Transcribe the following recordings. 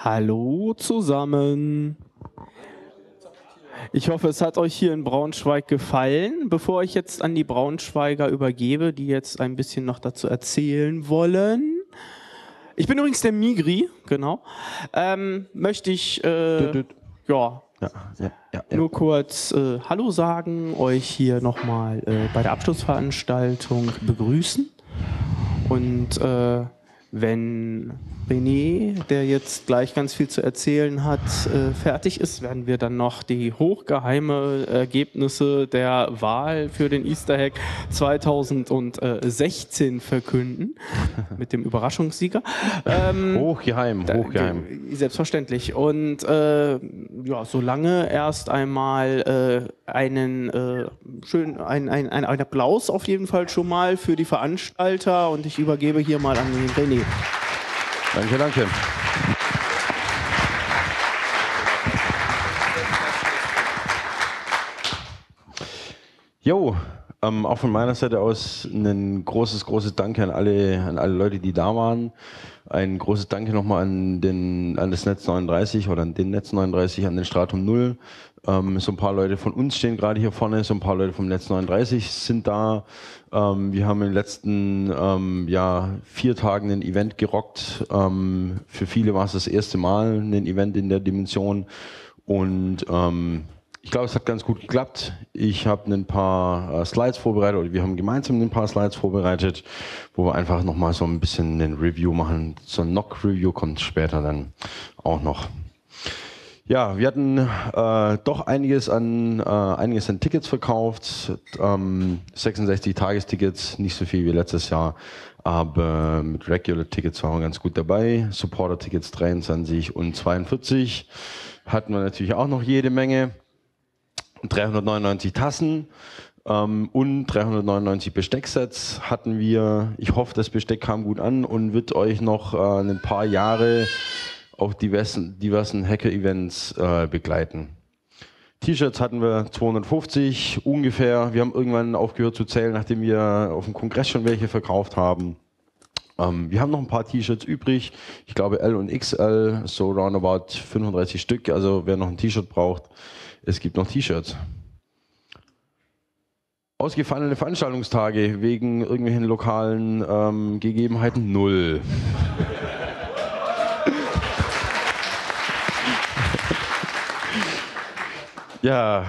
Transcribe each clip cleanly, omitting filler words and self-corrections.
Hallo zusammen. Ich hoffe, es hat euch hier in Braunschweig gefallen. Bevor ich jetzt an die Braunschweiger übergebe, die jetzt ein bisschen noch dazu erzählen wollen. Ich bin übrigens der Migri, genau. Möchte ich nur kurz Hallo sagen, euch hier nochmal bei der Abschlussveranstaltung begrüßen. Und wenn René, der jetzt gleich ganz viel zu erzählen hat, fertig ist, werden wir dann noch die hochgeheime Ergebnisse der Wahl für den Easter Hack 2016 verkünden, mit dem Überraschungssieger. Hochgeheim. Selbstverständlich. Und solange erst einmal einen Applaus auf jeden Fall schon mal für die Veranstalter, und ich übergebe hier mal an den René. Danke. Jo, auch von meiner Seite aus ein großes Danke an alle Leute, die da waren. Ein großes Danke nochmal an das Netz 39 oder an den Netz 39, an den Stratum 0. So ein paar Leute von uns stehen gerade hier vorne, so ein paar Leute vom Netz 39 sind da. Wir haben in den letzten 4 Tagen ein Event gerockt. Für viele war es das erste Mal ein Event in der Dimension und ich glaube, es hat ganz gut geklappt. Ich habe ein paar Slides vorbereitet, oder wir haben gemeinsam ein paar Slides vorbereitet, wo wir einfach nochmal so ein bisschen ein Review machen. So ein Knock-Review kommt später dann auch noch. Ja, wir hatten doch einiges an Tickets verkauft, 66 Tagestickets, nicht so viel wie letztes Jahr, aber mit Regular Tickets waren wir ganz gut dabei. Supporter Tickets 23 und 42 hatten wir natürlich auch noch jede Menge. 399 Tassen und 399 Bestecksets hatten wir. Ich hoffe, das Besteck kam gut an und wird euch noch ein paar Jahre auf diversen Hacker-Events begleiten. T-Shirts hatten wir 250 ungefähr. Wir haben irgendwann aufgehört zu zählen, nachdem wir auf dem Kongress schon welche verkauft haben. Wir haben noch ein paar T-Shirts übrig. Ich glaube L und XL, so roundabout 35 Stück. Also wer noch ein T-Shirt braucht, es gibt noch T-Shirts. Ausgefallene Veranstaltungstage wegen irgendwelchen lokalen Gegebenheiten 0. Ja,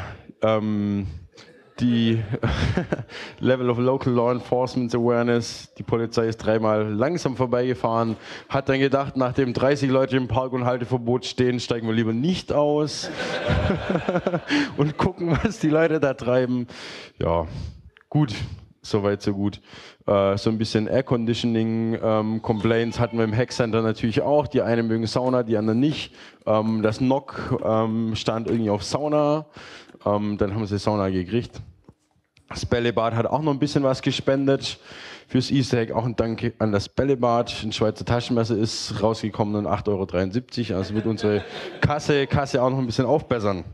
die Level of Local Law Enforcement Awareness, die Polizei ist 3-mal langsam vorbeigefahren, hat dann gedacht, nachdem 30 Leute im Park- und Halteverbot stehen, steigen wir lieber nicht aus und gucken, was die Leute da treiben. Ja, gut, soweit so gut. So ein bisschen Air Conditioning Complaints hatten wir im Hackcenter natürlich auch. Die einen mögen Sauna, die anderen nicht. Das NOC stand irgendwie auf Sauna. Dann haben sie Sauna gekriegt. Das Bällebad hat auch noch ein bisschen was gespendet fürs Easter Egg. Auch ein Dank an das Bällebad. Ein Schweizer Taschenmesser ist rausgekommen und 8,73 €. Also wird unsere Kasse auch noch ein bisschen aufbessern.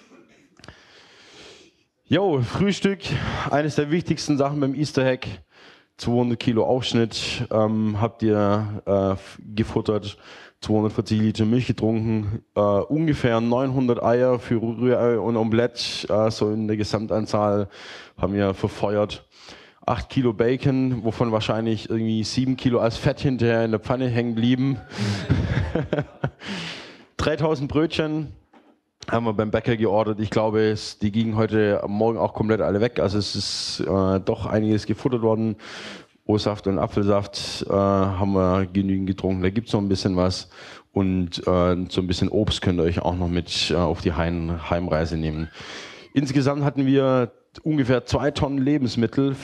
Jo, Frühstück, eines der wichtigsten Sachen beim Easter Hack. 200 Kilo Aufschnitt habt ihr gefuttert, 240 Liter Milch getrunken, ungefähr 900 Eier für Rührei und Omelette, so in der Gesamtanzahl haben wir verfeuert. 8 Kilo Bacon, wovon wahrscheinlich irgendwie 7 Kilo als Fett hinterher in der Pfanne hängen blieben. 3000 Brötchen haben wir beim Bäcker geordert. Ich glaube, die gingen heute Morgen auch komplett alle weg. Also es ist doch einiges gefuttert worden. O-Saft und Apfelsaft haben wir genügend getrunken. Da gibt es noch ein bisschen was. Und so ein bisschen Obst könnt ihr euch auch noch mit auf die Heimreise nehmen. Insgesamt hatten wir ungefähr 2 Tonnen Lebensmittel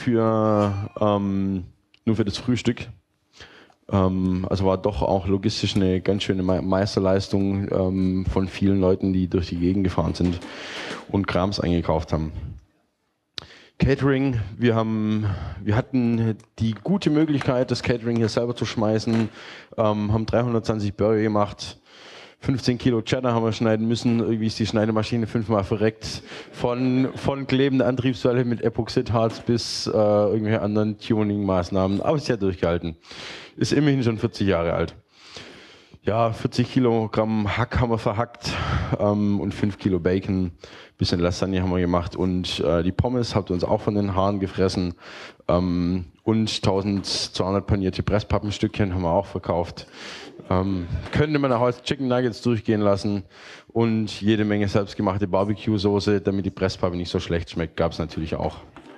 nur für das Frühstück. Also war doch auch logistisch eine ganz schöne Meisterleistung von vielen Leuten, die durch die Gegend gefahren sind und Krams eingekauft haben. Catering, wir hatten die gute Möglichkeit, das Catering hier selber zu schmeißen, haben 320 Burger gemacht, 15 Kilo Cheddar haben wir schneiden müssen. Irgendwie ist die Schneidemaschine 5-mal verreckt. Von klebender Antriebswelle mit Epoxidharz bis irgendwelche anderen Tuning-Maßnahmen. Aber sie hat durchgehalten. Ist immerhin schon 40 Jahre alt. Ja, 40 Kilogramm Hack haben wir verhackt und 5 Kilo Bacon, bisschen Lasagne haben wir gemacht und die Pommes habt ihr uns auch von den Haaren gefressen und 1200 panierte Presspappenstückchen haben wir auch verkauft. Könnte man auch als Chicken Nuggets durchgehen lassen und jede Menge selbstgemachte Barbecue-Soße, damit die Presspappe nicht so schlecht schmeckt, gab es natürlich auch.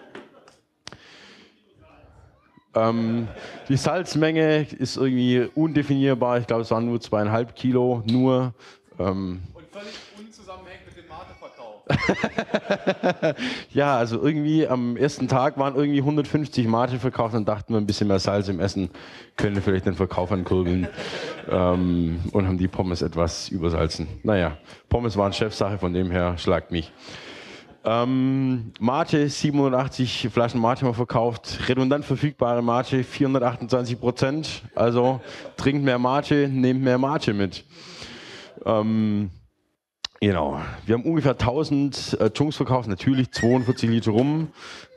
Die Salzmenge ist irgendwie undefinierbar. Ich glaube, es waren nur 2,5 Kilo. Nur. Und völlig unzusammenhängend mit dem Mate-Verkauf. Ja, also irgendwie am ersten Tag waren irgendwie 150 Mate verkauft. Dann dachten wir, ein bisschen mehr Salz im Essen könnte vielleicht den Verkauf ankurbeln. Und haben die Pommes etwas übersalzen. Naja, Pommes waren Chefsache, von dem her schlagt mich. Mate, 780 Flaschen Mate haben wir verkauft. Redundant verfügbare Mate, 428%. Also trinkt mehr Mate, nehmt mehr Mate mit. Genau. Wir haben ungefähr 1000 Chunks verkauft, natürlich 42 Liter Rum,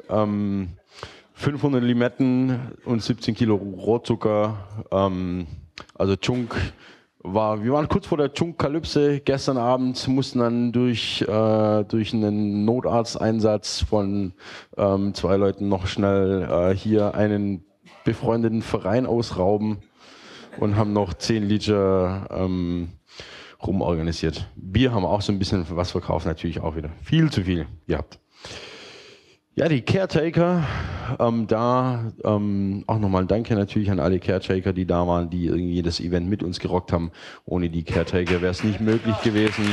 500 Limetten und 17 Kilo Rohrzucker. Also Chunk. Wir waren kurz vor der Chunk-Kalypse gestern Abend, mussten dann durch einen Notarzteinsatz von 2 Leuten noch schnell hier einen befreundeten Verein ausrauben und haben noch 10 Liter Rum organisiert. Bier haben wir auch so ein bisschen was verkauft, natürlich auch wieder. Viel zu viel gehabt. Ja, die Caretaker, auch nochmal ein Danke natürlich an alle Caretaker, die da waren, die irgendwie das Event mit uns gerockt haben. Ohne die Caretaker wäre es nicht möglich gewesen.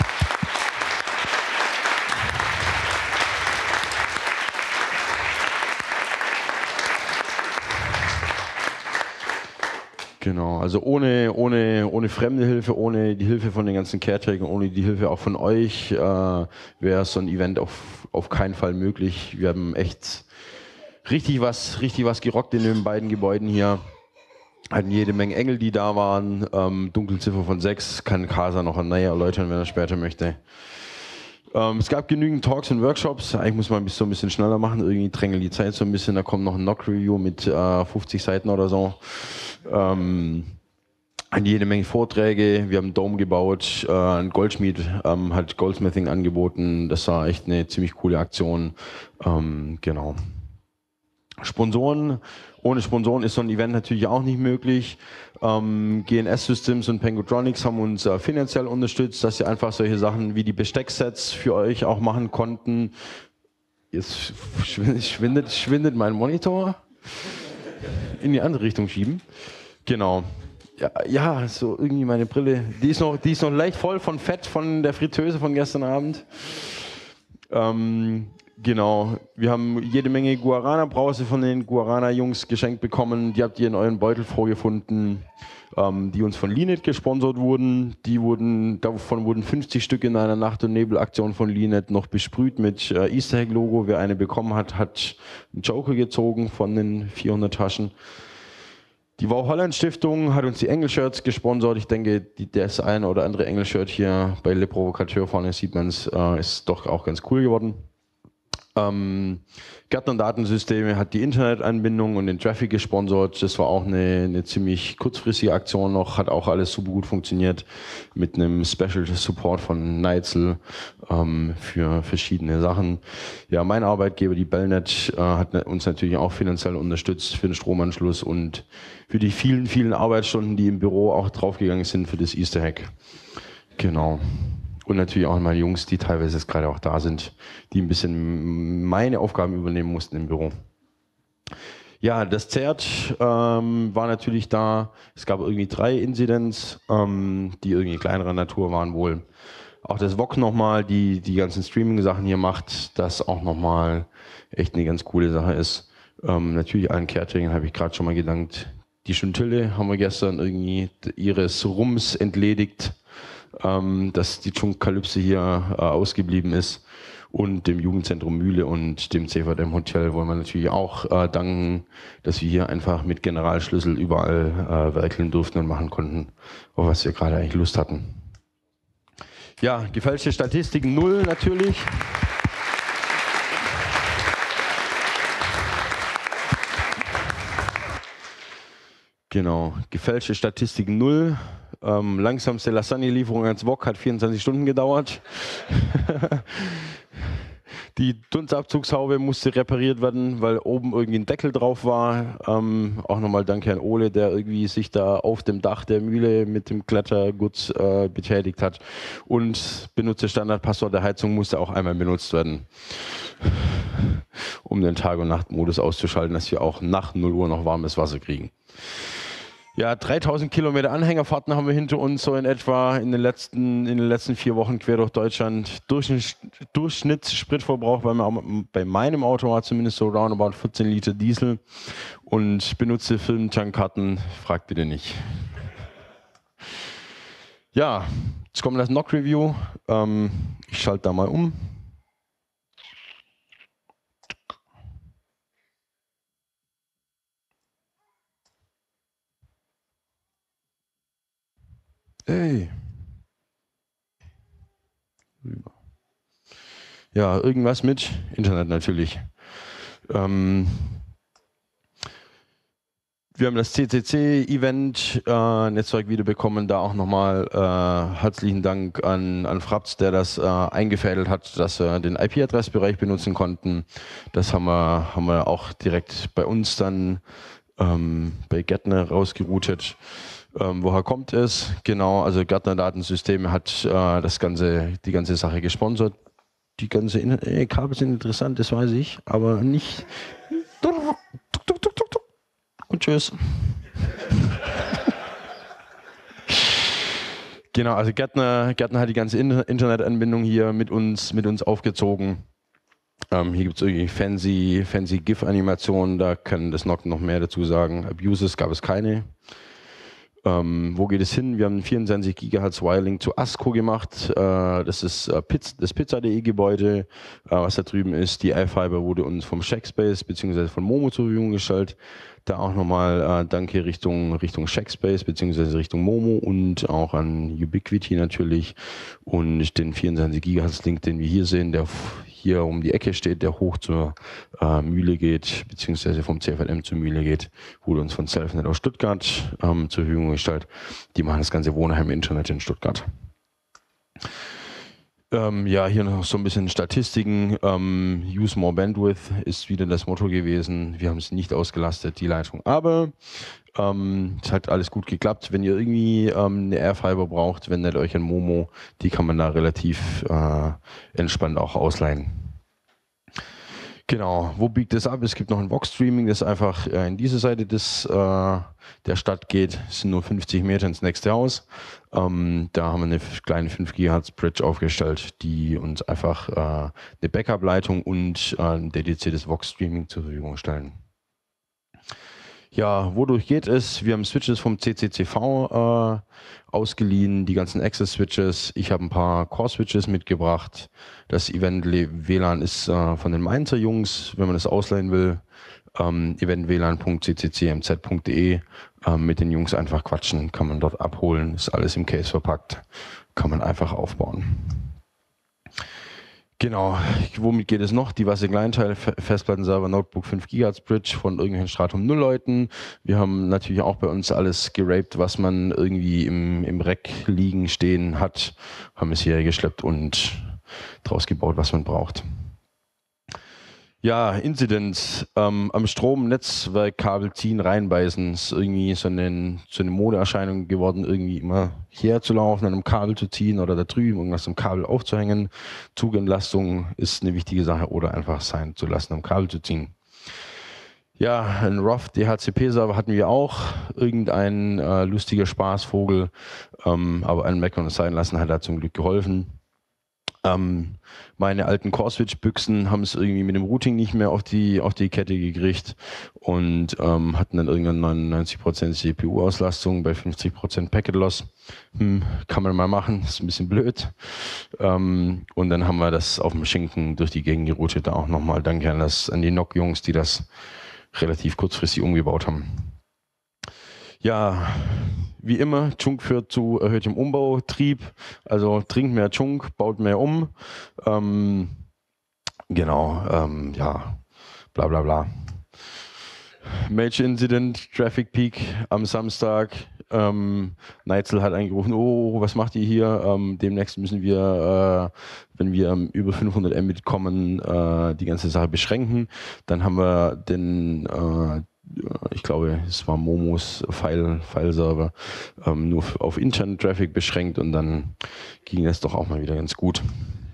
Genau, also ohne fremde Hilfe, ohne die Hilfe von den ganzen Caretakern, ohne die Hilfe auch von euch, wäre so ein Event auf keinen Fall möglich. Wir haben echt richtig was gerockt in den beiden Gebäuden hier. Hatten jede Menge Engel, die da waren. Dunkelziffer von 6, kann Kasa noch näher erläutern, wenn er später möchte. Es gab genügend Talks und Workshops. Eigentlich muss man so ein bisschen schneller machen. Irgendwie drängelt die Zeit so ein bisschen. Da kommt noch ein Knock-Review mit 50 Seiten oder so. Jede Menge Vorträge. Wir haben einen Dome gebaut. Ein Goldschmied hat Goldsmithing angeboten. Das war echt eine ziemlich coole Aktion. Genau. Sponsoren. Ohne Sponsoren ist so ein Event natürlich auch nicht möglich. GNS Systems und Pengutronics haben uns finanziell unterstützt, dass sie einfach solche Sachen wie die Bestecksets für euch auch machen konnten. Jetzt schwindet mein Monitor. In die andere Richtung schieben. Genau. Ja, so irgendwie meine Brille. Die ist noch leicht voll von Fett von der Fritteuse von gestern Abend. Genau, wir haben jede Menge Guarana-Brause von den Guarana-Jungs geschenkt bekommen. Die habt ihr in euren Beutel vorgefunden, die uns von Linet gesponsert wurden. Davon wurden 50 Stück in einer Nacht- und Nebel-Aktion von Linet noch besprüht mit Easter Egg-Logo. Wer eine bekommen hat, hat einen Joker gezogen von den 400 Taschen. Die Wow Holland Stiftung hat uns die Engel-Shirts gesponsert. Ich denke, das eine oder andere Engel-Shirt hier bei Le Provocateur vorne sieht man es, ist doch auch ganz cool geworden. Gärtner Datensysteme hat die Internetanbindung und den Traffic gesponsert. Das war auch eine ziemlich kurzfristige Aktion noch, hat auch alles super gut funktioniert mit einem Special Support von Neitzel für verschiedene Sachen. Ja, mein Arbeitgeber, die Bellnet, hat uns natürlich auch finanziell unterstützt für den Stromanschluss und für die vielen, vielen Arbeitsstunden, die im Büro auch draufgegangen sind für das Easter Egg. Genau. Und natürlich auch meine Jungs, die teilweise jetzt gerade auch da sind, die ein bisschen meine Aufgaben übernehmen mussten im Büro. Ja, das ZERT war natürlich da. Es gab irgendwie 3 Incidents, die irgendwie kleinerer Natur waren wohl. Auch das VOG nochmal, die ganzen Streaming-Sachen hier macht, das auch nochmal echt eine ganz coole Sache ist. Natürlich allen Cateringern habe ich gerade schon mal gedankt. Die Chuntille haben wir gestern irgendwie ihres Rums entledigt, dass die Chunk-Kalypse hier ausgeblieben ist, und dem Jugendzentrum Mühle und dem CVM Hotel wollen wir natürlich auch danken, dass wir hier einfach mit Generalschlüssel überall werkeln durften und machen konnten, auf was wir gerade eigentlich Lust hatten. Ja, gefälschte Statistiken 0 natürlich. Genau, gefälschte Statistiken 0. Langsamste Lasagne-Lieferung ans Wok hat 24 Stunden gedauert. Die Dunstabzugshaube musste repariert werden, weil oben irgendwie ein Deckel drauf war. Auch nochmal danke an Ole, der irgendwie sich da auf dem Dach der Mühle mit dem Klettergurt betätigt hat. Und Benutzerstandardpasswort der Heizung musste auch einmal benutzt werden, um den Tag- und Nachtmodus auszuschalten, dass wir auch nach 0 Uhr noch warmes Wasser kriegen. Ja, 3000 Kilometer Anhängerfahrten haben wir hinter uns, so in etwa in den letzten 4 Wochen quer durch Deutschland. Durchschnittsspritverbrauch bei meinem Auto war zumindest so roundabout 14 Liter Diesel und benutzte Firmentankkarten, fragt bitte nicht. Ja, jetzt kommt das NOC-Review. Ich schalte da mal um. Hey. Ja, irgendwas mit Internet natürlich. Wir haben das CCC-Event Netzwerk wiederbekommen. Da auch nochmal herzlichen Dank an Fraps, der das eingefädelt hat, dass wir den IP-Adressbereich benutzen konnten. Das haben wir auch direkt bei uns dann bei Gärtner rausgeroutet. Woher kommt es? Genau, also Gärtner Datensysteme hat die ganze Sache gesponsert. Die ganze Kabel sind interessant, das weiß ich, aber nicht. Und tschüss. Genau, also Gärtner hat die ganze Internetanbindung hier mit uns aufgezogen. Hier gibt es irgendwie fancy GIF-Animationen, da kann das NOC noch mehr dazu sagen. Abuses gab es keine. Wo geht es hin? Wir haben 24 GHz Wiring zu ASCO gemacht. Das ist das Pizza.de Gebäude, was da drüben ist. Die iFiber wurde uns vom Shackspace bzw. von Momo zur Verfügung gestellt. Da auch nochmal Danke Richtung Shackspace bzw. Richtung Momo und auch an Ubiquiti natürlich. Und den 24 GHz Link, den wir hier sehen, der hier um die Ecke steht, der hoch zur Mühle geht, beziehungsweise vom CFLM zur Mühle geht, wurde uns von Selfnet aus Stuttgart zur Verfügung gestellt. Die machen das ganze Wohnheim-Internet in Stuttgart. Ja, hier noch so ein bisschen Statistiken. Use more bandwidth ist wieder das Motto gewesen. Wir haben es nicht ausgelastet, die Leitung. Aber es hat alles gut geklappt. Wenn ihr irgendwie eine Airfiber braucht, wendet euch an Momo. Die kann man da relativ entspannt auch ausleihen. Genau, wo biegt es ab? Es gibt noch ein Vox-Streaming, das einfach in diese Seite der Stadt geht. Es sind nur 50 Meter ins nächste Haus. Da haben wir eine kleine 5 GHz Bridge aufgestellt, die uns einfach eine Backup-Leitung und ein dediziertes Vox-Streaming zur Verfügung stellen. Ja, wodurch geht es? Wir haben Switches vom CCCV ausgeliehen, die ganzen Access-Switches. Ich habe ein paar Core-Switches mitgebracht. Das Event-WLAN ist von den Mainzer Jungs, wenn man das ausleihen will. eventwlan.cccmz.de mit den Jungs einfach quatschen, kann man dort abholen. Ist alles im Case verpackt, kann man einfach aufbauen. Genau, womit geht es noch? Diverse Kleinteile, Festplattenserver, Notebook 5 GHz Bridge von irgendwelchen Stratum 0 Leuten. Wir haben natürlich auch bei uns alles geraped, was man irgendwie im Rack liegen, stehen hat. Haben es hierher geschleppt und draus gebaut, was man braucht. Ja, Incidents. Am Stromnetzwerkkabel ziehen, reinbeißen. Ist irgendwie so eine Modeerscheinung geworden, irgendwie immer hierher zu laufen, an einem Kabel zu ziehen oder da drüben irgendwas am Kabel aufzuhängen. Zugentlastung ist eine wichtige Sache oder einfach sein zu lassen, am Kabel zu ziehen. Ja, ein ROF DHCP-Server hatten wir auch. Irgendein lustiger Spaßvogel, aber ein Mac und sein lassen hat da zum Glück geholfen. Meine alten Core-Switch-Büchsen haben es irgendwie mit dem Routing nicht mehr auf die Kette gekriegt und hatten dann irgendwann 99% CPU-Auslastung bei 50% Packet-Loss. Kann man mal machen, ist ein bisschen blöd. Und dann haben wir das auf dem Schinken durch die Gegend geroutet. Da auch nochmal Danke an die NOC-Jungs, die das relativ kurzfristig umgebaut haben. Ja, wie immer, Chunk führt zu erhöhtem Umbautrieb. Also trinkt mehr Chunk, baut mehr um. Ja, bla bla bla. Major Incident, Traffic Peak am Samstag. Neitzel hat angerufen, oh, was macht ihr hier? Demnächst müssen wir, wenn wir über 500 Mbit kommen, die ganze Sache beschränken. Dann haben wir den, ich glaube, es war Momos File-Server, nur auf internen Traffic beschränkt und dann ging es doch auch mal wieder ganz gut.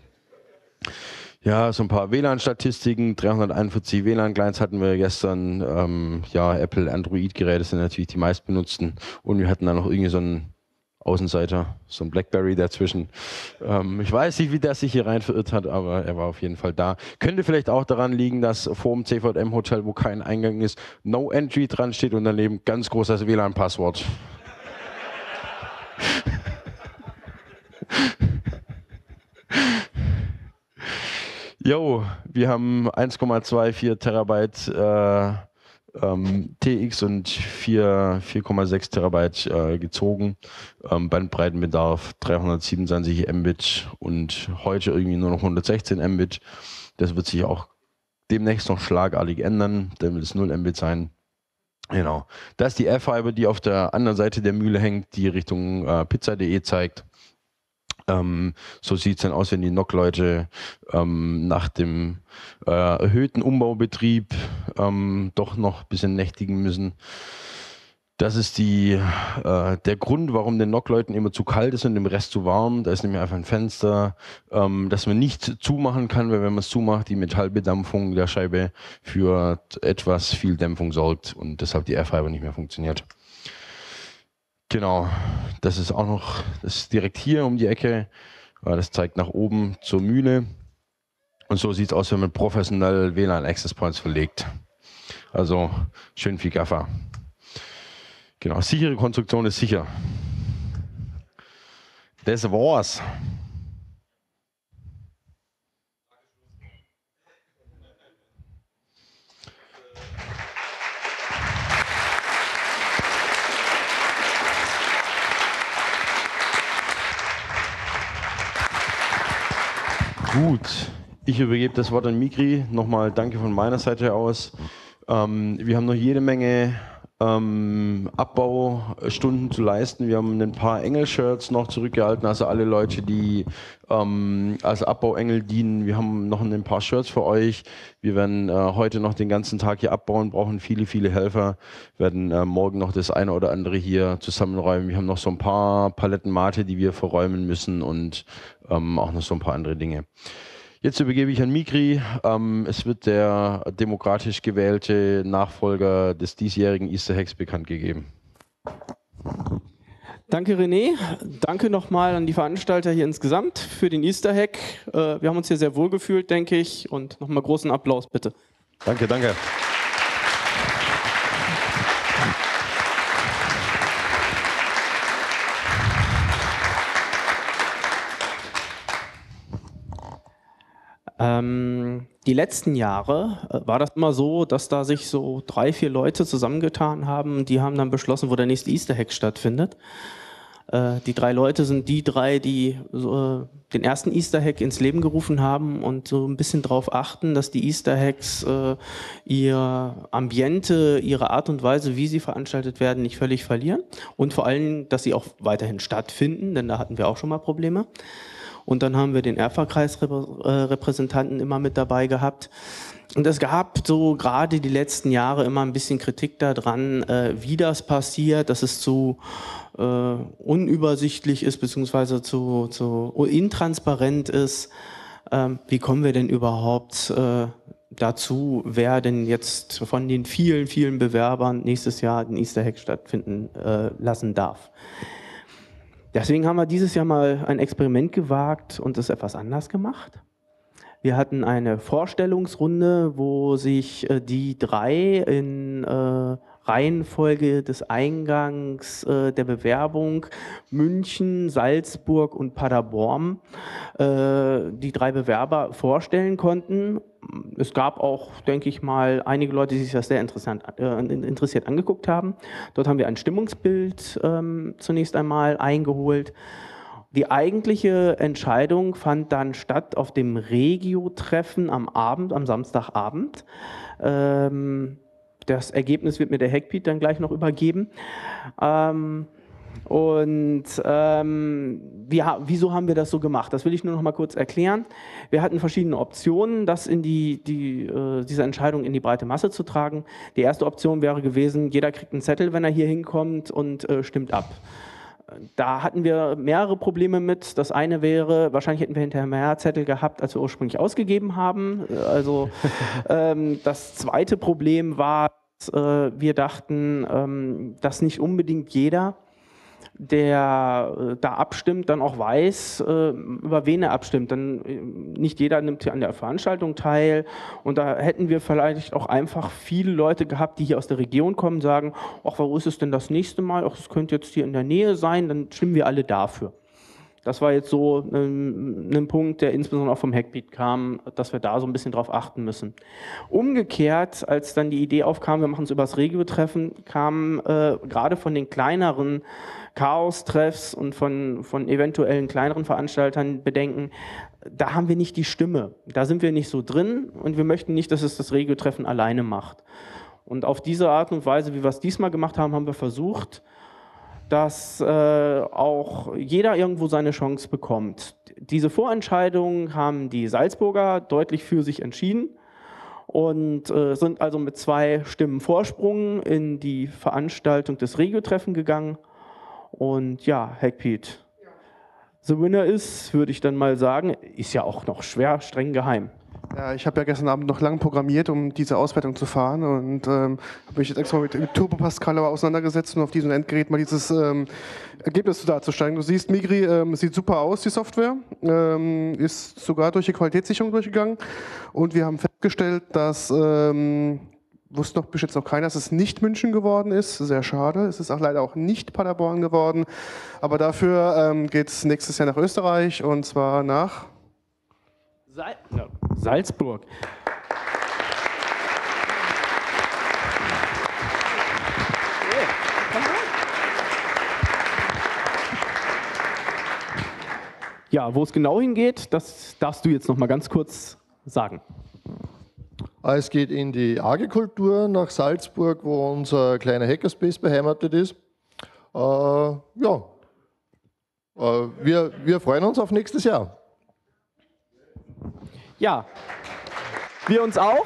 Ja, so ein paar WLAN-Statistiken, 341 WLAN-Clients hatten wir gestern, ja, Apple Android-Geräte sind natürlich die meistbenutzten und wir hatten dann noch irgendwie so einen Außenseiter, so ein Blackberry dazwischen. Ich weiß nicht, wie der sich hier rein verirrt hat, aber er war auf jeden Fall da. Könnte vielleicht auch daran liegen, dass vor dem CVM-Hotel, wo kein Eingang ist, No Entry dran steht und daneben ganz groß das WLAN-Passwort. Jo, wir haben 1,24 Terabyte TX und 4,6 Terabyte gezogen. Bandbreitenbedarf 327 Mbit und heute irgendwie nur noch 116 Mbit. Das wird sich auch demnächst noch schlagartig ändern. Dann wird es 0 Mbit sein. Genau. Das ist die Airfiber, die auf der anderen Seite der Mühle hängt, die Richtung pizza.de zeigt. So sieht es dann aus, wenn die NOC-Leute nach dem erhöhten Umbaubetrieb doch noch ein bisschen nächtigen müssen. Das ist der Grund, warum den NOC-Leuten immer zu kalt ist und dem Rest zu warm. Da ist nämlich einfach ein Fenster, das man nicht zumachen kann, weil wenn man es zumacht, die Metallbedampfung der Scheibe für etwas viel Dämpfung sorgt und deshalb die Airfiber nicht mehr funktioniert. Genau, das ist auch noch, das ist direkt hier um die Ecke. Das zeigt nach oben zur Mühle. Und so sieht es aus, wenn man professionell WLAN Access Points verlegt. Also schön viel Gaffer. Genau, sichere Konstruktion ist sicher. Das war's. Gut, ich übergebe das Wort an Mikri. Nochmal danke von meiner Seite aus. Wir haben noch jede Menge Abbaustunden zu leisten. Wir haben ein paar Engel-Shirts noch zurückgehalten, also alle Leute, die als Abbauengel dienen. Wir haben noch ein paar Shirts für euch. Wir werden heute noch den ganzen Tag hier abbauen, brauchen viele, viele Helfer. Wir werden morgen noch das eine oder andere hier zusammenräumen. Wir haben noch so ein paar Paletten Mate, die wir verräumen müssen und auch noch so ein paar andere Dinge. Jetzt übergebe ich an Mikri. Es wird der demokratisch gewählte Nachfolger des diesjährigen Easter Hacks bekannt gegeben. Danke René, danke nochmal an die Veranstalter hier insgesamt für den Easter Hack. Wir haben uns hier sehr wohl gefühlt, denke ich, und nochmal großen Applaus bitte. Danke, danke. Die letzten Jahre war das immer so, dass da sich so 3, 4 Leute zusammengetan haben. Die haben dann beschlossen, wo der nächste Easter Hack stattfindet. Die 3 Leute sind die 3, die den ersten Easter Hack ins Leben gerufen haben und so ein bisschen darauf achten, dass die Easter Hacks ihr Ambiente, ihre Art und Weise, wie sie veranstaltet werden, nicht völlig verlieren. Und vor allem, dass sie auch weiterhin stattfinden, denn da hatten wir auch schon mal Probleme. Und dann haben wir den Erfa-Kreis-Repräsentanten immer mit dabei gehabt. Und es gab so gerade die letzten Jahre immer ein bisschen Kritik daran, wie das passiert, dass es zu unübersichtlich ist, beziehungsweise zu intransparent ist. Wie kommen wir denn überhaupt dazu, wer denn jetzt von den vielen, vielen Bewerbern nächstes Jahr den Easter Hack stattfinden lassen darf? Deswegen haben wir dieses Jahr mal ein Experiment gewagt und es etwas anders gemacht. Wir hatten eine Vorstellungsrunde, wo sich die 3 in Reihenfolge des Eingangs der Bewerbung München, Salzburg und Paderborn die 3 Bewerber vorstellen konnten. Es gab auch, denke ich mal, einige Leute, die sich das sehr interessiert angeguckt haben. Dort haben wir ein Stimmungsbild zunächst einmal eingeholt. Die eigentliche Entscheidung fand dann statt auf dem Regio-Treffen am Abend, am Samstagabend. Das Ergebnis wird mir der Hackpete dann gleich noch übergeben. Und wieso haben wir das so gemacht? Das will ich nur noch mal kurz erklären. Wir hatten verschiedene Optionen, das in diese Entscheidung in die breite Masse zu tragen. Die erste Option wäre gewesen, jeder kriegt einen Zettel, wenn er hier hinkommt und stimmt ab. Da hatten wir mehrere Probleme mit. Das eine wäre, wahrscheinlich hätten wir hinterher mehr Zettel gehabt, als wir ursprünglich ausgegeben haben. Also das zweite Problem war, wir dachten, dass nicht unbedingt jeder, der da abstimmt, dann auch weiß, über wen er abstimmt. Dann nicht jeder nimmt hier an der Veranstaltung teil und da hätten wir vielleicht auch einfach viele Leute gehabt, die hier aus der Region kommen, sagen, ach, wo ist es denn das nächste Mal? Ach, es könnte jetzt hier in der Nähe sein, dann stimmen wir alle dafür. Das war jetzt so ein Punkt, der insbesondere auch vom Hackbeat kam, dass wir da so ein bisschen drauf achten müssen. Umgekehrt, als dann die Idee aufkam, wir machen es über das Regio-Treffen, kam gerade von den kleineren Chaos-Treffs und von eventuellen kleineren Veranstaltern Bedenken, da haben wir nicht die Stimme, da sind wir nicht so drin und wir möchten nicht, dass es das Regio-Treffen alleine macht. Und auf diese Art und Weise, wie wir es diesmal gemacht haben, haben wir versucht, dass auch jeder irgendwo seine Chance bekommt. Diese Vorentscheidungen haben die Salzburger deutlich für sich entschieden und sind also mit 2 Stimmen Vorsprung in die Veranstaltung des Regio-Treffen gegangen. Und ja, Hackbeat, the winner ist, würde ich dann mal sagen, ist ja auch noch schwer, streng geheim. Ja, ich habe ja gestern Abend noch lang programmiert, um diese Auswertung zu fahren und habe mich jetzt extra mit Turbo Pascal auseinandergesetzt, um auf diesem Endgerät mal dieses Ergebnis darzustellen. Du siehst, Migri sieht super aus, die Software, ist sogar durch die Qualitätssicherung durchgegangen und wir haben festgestellt, dass, wusste noch bis jetzt noch keiner, dass es nicht München geworden ist, sehr schade, es ist auch leider auch nicht Paderborn geworden, aber dafür geht es nächstes Jahr nach Österreich und zwar nach Salzburg. Ja, wo es genau hingeht, das darfst du jetzt noch mal ganz kurz sagen. Es geht in die Agrikultur nach Salzburg, wo unser kleiner Hackerspace beheimatet ist. Wir freuen uns auf nächstes Jahr. Ja, wir uns auch.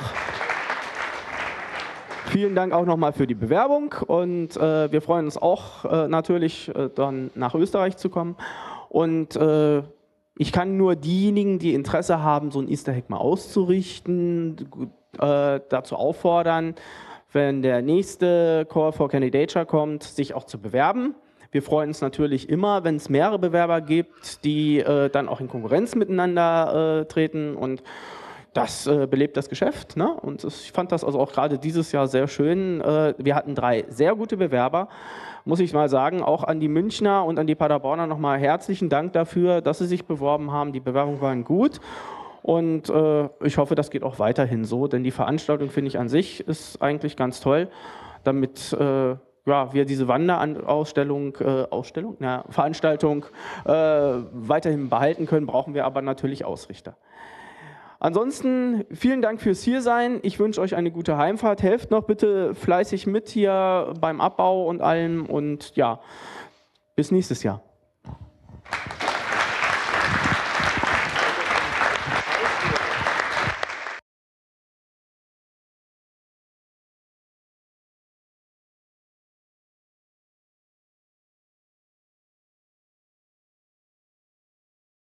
Vielen Dank auch nochmal für die Bewerbung und wir freuen uns auch natürlich dann nach Österreich zu kommen und ich kann nur diejenigen, die Interesse haben, so ein Easter Hack mal auszurichten, dazu auffordern, wenn der nächste Call for Candidature kommt, sich auch zu bewerben. Wir freuen uns natürlich immer, wenn es mehrere Bewerber gibt, die dann auch in Konkurrenz miteinander treten und das belebt das Geschäft. Ne? Und ich fand das also auch gerade dieses Jahr sehr schön. Wir hatten 3 sehr gute Bewerber, muss ich mal sagen. Auch an die Münchner und an die Paderborner nochmal herzlichen Dank dafür, dass sie sich beworben haben. Die Bewerbungen waren gut. Und ich hoffe, das geht auch weiterhin so, denn die Veranstaltung, finde ich, an sich ist eigentlich ganz toll, damit wir diese Veranstaltung weiterhin behalten können, brauchen wir aber natürlich Ausrichter. Ansonsten vielen Dank fürs Hiersein. Ich wünsche euch eine gute Heimfahrt. Helft noch bitte fleißig mit hier beim Abbau und allem und ja, bis nächstes Jahr.